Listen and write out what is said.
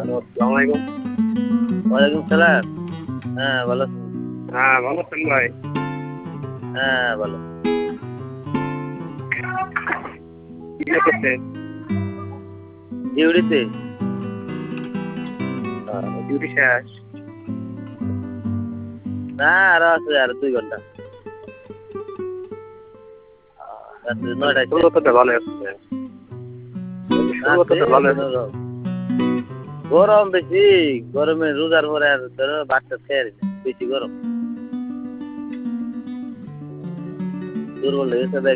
Hello, আসসালামু আলাইকুম। ওয়ালাইকুম সালাম। হ্যাঁ, ভালো আছেন? হ্যাঁ, ভালো আছেন ভাই? হ্যাঁ, ভালো। কি করতেছেন? ডিউটিতে? ডিউটি শেষ? না, আরো আছে, আরো ২ ঘন্টা। রাত্রে ৯টায় শেষ। শুরুতে তো ভালো আছে। শুরুতে তো ভালো আছে। গরম বেশি, গরমে রোজার পরে আর ধরো ভাত-টাত খেয়ে আর বেশি গরম। দুর্বল হয়ে গেছে